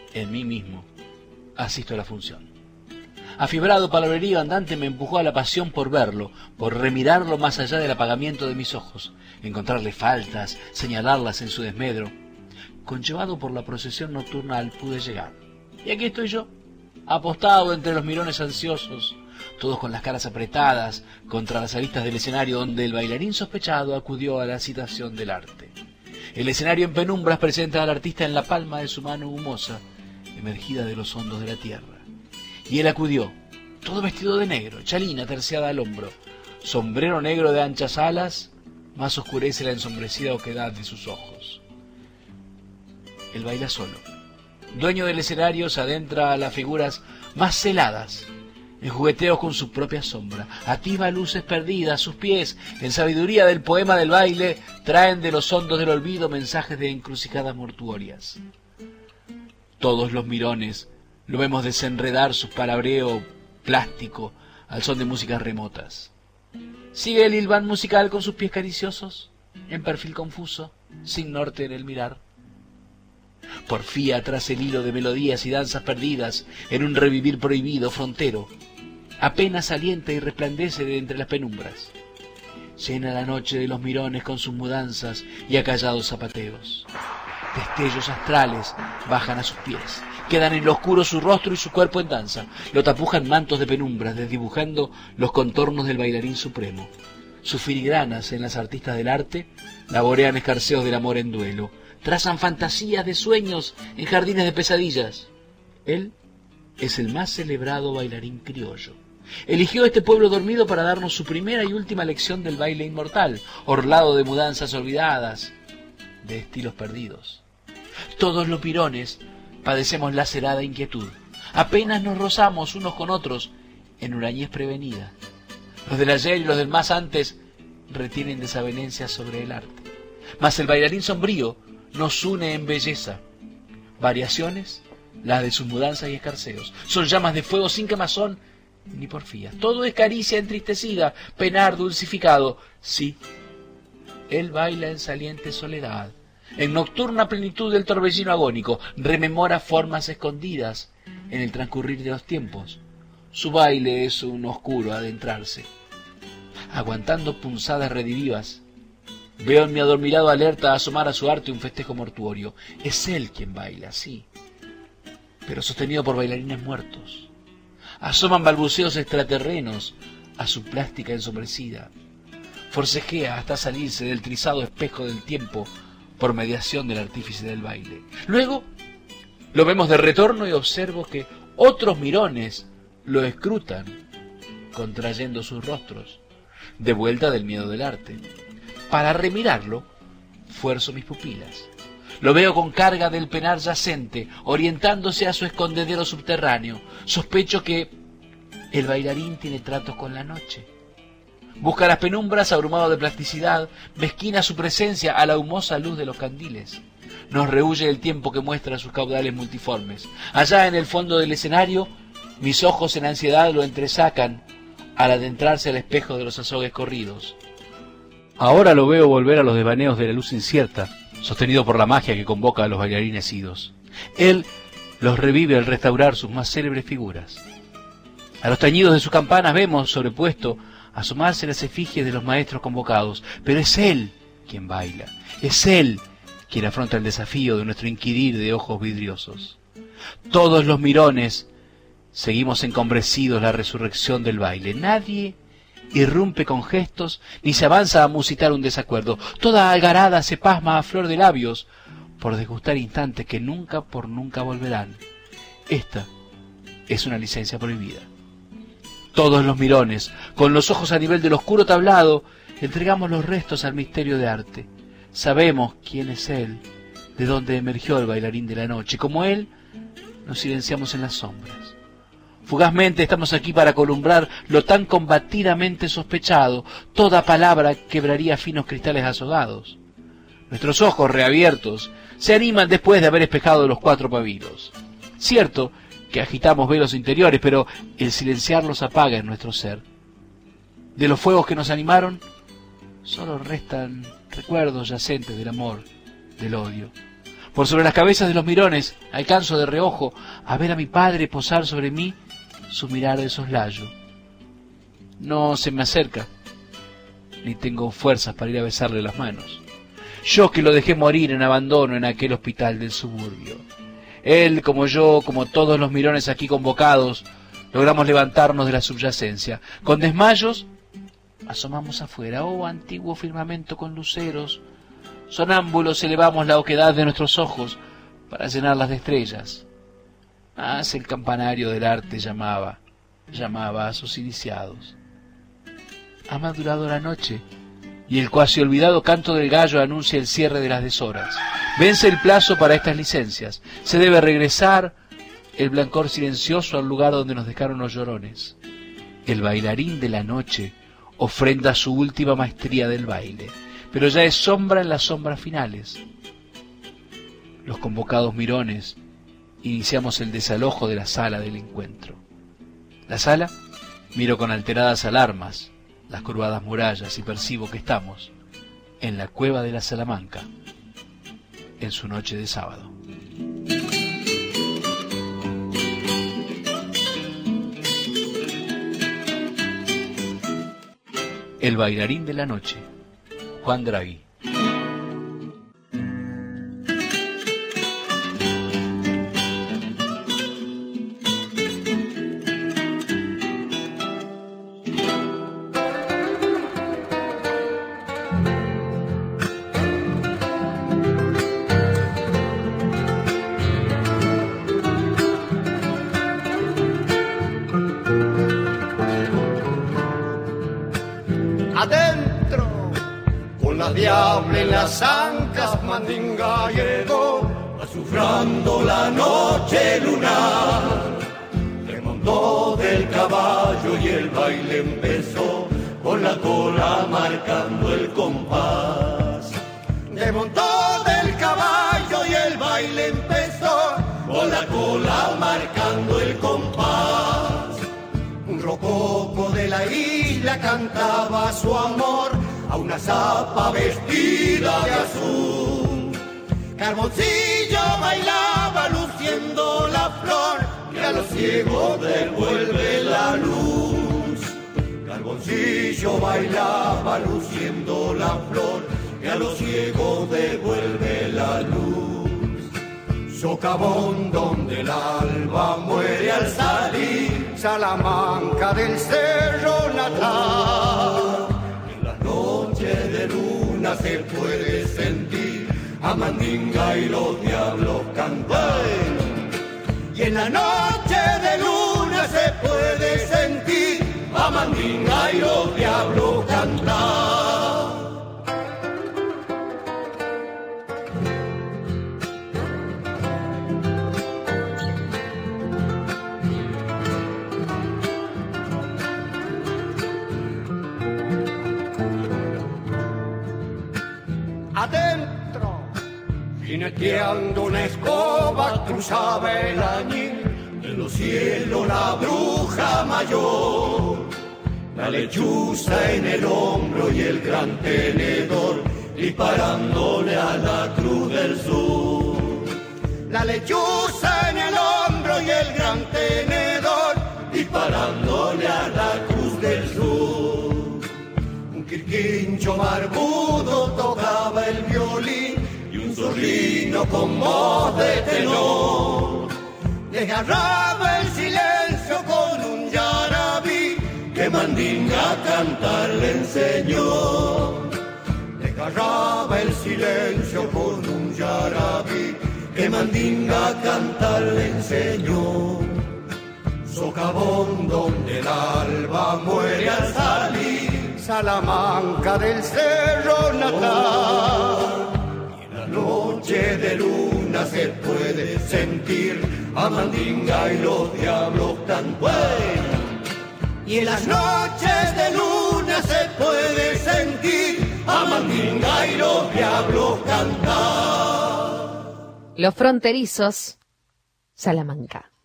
En mí mismo asisto a la función. Afibrado palabrerío andante me empujó a la pasión por verlo, por remirarlo más allá del apagamiento de mis ojos, encontrarle faltas, señalarlas en su desmedro. Conllevado por la procesión nocturnal pude llegar. Y aquí estoy yo, apostado entre los mirones ansiosos, todos con las caras apretadas contra las aristas del escenario donde el bailarín sospechado acudió a la citación del arte. El escenario en penumbras presenta al artista en la palma de su mano humosa, emergida de los hondos de la tierra. Y él acudió, todo vestido de negro, chalina terciada al hombro, sombrero negro de anchas alas, más oscurece la ensombrecida oquedad de sus ojos. Él baila solo. Dueño del escenario, se adentra a las figuras más celadas, en jugueteos con su propia sombra. Ativa luces perdidas, sus pies, en sabiduría del poema del baile, traen de los hondos del olvido mensajes de encrucijadas mortuorias. Todos los mirones lo vemos desenredar su palabreo plástico al son de músicas remotas. Sigue el hilván musical con sus pies cariciosos, en perfil confuso, sin norte en el mirar. Porfía tras el hilo de melodías y danzas perdidas en un revivir prohibido frontero. Apenas alienta y resplandece de entre las penumbras. Llena la noche de los mirones con sus mudanzas y acallados zapateos. Destellos astrales bajan a sus pies. Quedan en lo oscuro su rostro y su cuerpo en danza. Lo tapujan mantos de penumbras, desdibujando los contornos del bailarín supremo. Sus filigranas en las artistas del arte laborean escarceos del amor en duelo. Trazan fantasías de sueños en jardines de pesadillas. Él es el más celebrado bailarín criollo. Eligió este pueblo dormido para darnos su primera y última lección del baile inmortal, orlado de mudanzas olvidadas, de estilos perdidos. Todos los mirones padecemos lacerada inquietud. Apenas nos rozamos unos con otros en hurañez prevenida. Los del ayer y los del más antes retienen desavenencias sobre el arte. Mas el bailarín sombrío nos une en belleza. Variaciones, las de sus mudanzas y escarceos. Son llamas de fuego sin quemazón ni porfías. Todo es caricia entristecida, penar dulcificado. Sí, él baila en saliente soledad, en nocturna plenitud del torbellino agónico, rememora formas escondidas en el transcurrir de los tiempos. Su baile es un oscuro adentrarse. Aguantando punzadas redivivas, veo en mi adormilado alerta asomar a su arte un festejo mortuorio. Es él quien baila, sí, pero sostenido por bailarines muertos. Asoman balbuceos extraterrenos a su plástica ensombrecida. Forcejea hasta salirse del trizado espejo del tiempo por mediación del artífice del baile. Luego lo vemos de retorno y observo que otros mirones lo escrutan, contrayendo sus rostros, de vuelta del miedo del arte. Para remirarlo, fuerzo mis pupilas. Lo veo con carga del penar yacente, orientándose a su escondedero subterráneo. Sospecho que el bailarín tiene tratos con la noche. Busca las penumbras, abrumado de plasticidad, mezquina su presencia a la humosa luz de los candiles. Nos rehúye el tiempo que muestra sus caudales multiformes. Allá en el fondo del escenario, mis ojos en ansiedad lo entresacan al adentrarse al espejo de los azogues corridos. Ahora lo veo volver a los desvaneos de la luz incierta, sostenido por la magia que convoca a los bailarines idos. Él los revive al restaurar sus más célebres figuras. A los tañidos de sus campanas vemos, sobrepuesto, asomarse las efigies de los maestros convocados, pero es él quien baila, es él quien afronta el desafío de nuestro inquirir de ojos vidriosos. Todos los mirones seguimos encombrecidos la resurrección del baile. Nadie irrumpe con gestos ni se avanza a musitar un desacuerdo. Toda algarada se pasma a flor de labios por desgustar instantes que nunca por nunca volverán. Esta es una licencia prohibida. Todos los mirones, con los ojos a nivel del oscuro tablado, entregamos los restos al misterio de arte. Sabemos quién es él, de dónde emergió el bailarín de la noche. Como él, nos silenciamos en las sombras. Fugazmente estamos aquí para columbrar lo tan combatidamente sospechado. Toda palabra quebraría finos cristales azogados. Nuestros ojos reabiertos se animan después de haber espejado los cuatro pavilos. Cierto que agitamos velos interiores, pero el silenciarlos apaga en nuestro ser. De los fuegos que nos animaron, solo restan recuerdos yacentes del amor, del odio. Por sobre las cabezas de los mirones alcanzo de reojo a ver a mi padre posar sobre mí su mirar de soslayo. No se me acerca, ni tengo fuerzas para ir a besarle las manos. Yo que lo dejé morir en abandono en aquel hospital del suburbio. Él, como yo, como todos los mirones aquí convocados, logramos levantarnos de la subyacencia. Con desmayos, asomamos afuera. Oh, antiguo firmamento con luceros. Sonámbulos elevamos la oquedad de nuestros ojos para llenarlas de estrellas. Mas el campanario del arte llamaba a sus iniciados. Ha madurado la noche, y el cuasi olvidado canto del gallo anuncia el cierre de las deshoras. Vence el plazo para estas licencias. Se debe regresar el blancor silencioso al lugar donde nos dejaron los llorones. El bailarín de la noche ofrenda su última maestría del baile, pero ya es sombra en las sombras finales. Los convocados mirones iniciamos el desalojo de la sala del encuentro. La sala, miro con alteradas alarmas las curvadas murallas y percibo que estamos en la cueva de la Salamanca, en su noche de sábado. El bailarín de la noche, Juan Draghi. Adentro, con la diabla en las ancas, Mandinga llegó, azufrando la noche lunar. Remontó del caballo y el baile empezó, con la cola marcando el compás. Remontó del caballo y el baile empezó, con la cola marcando el compás. Un rococo de la isla cantaba su amor a una zapa vestida de azul. Carboncillo bailaba luciendo la flor que a los ciegos devuelve la luz. Carboncillo bailaba luciendo la flor que a los ciegos devuelve la luz. Socavón donde el alba muere al salir, Salamanca del cerro natal. En las noches de luna se puede sentir a Mandinga y los diablos cantar. Y en la noche de luna se puede sentir a Mandinga y los diablos cantar. Adentro, jineteando una escoba, cruzaba el añil, en los cielos la bruja mayor. La lechuza en el hombro y el gran tenedor, disparándole a la cruz del sur. La lechuza en el hombro y el gran tenedor, disparándole a la cruz del sur. Quirquincho barbudo tocaba el violín y un zorrino con voz de tenor desgarraba el silencio con un yarabí que Mandinga a cantar le enseñó. Desgarraba el silencio con un yarabí que Mandinga a cantar le enseñó. Socavón donde el alba muere al salir, Salamanca del cerro natal. Y en la noche de luna se puede sentir a Mandinga y los diablos cantar. Y en las noches de luna se puede sentir a Mandinga y los diablos cantar. Los Fronterizos, Salamanca.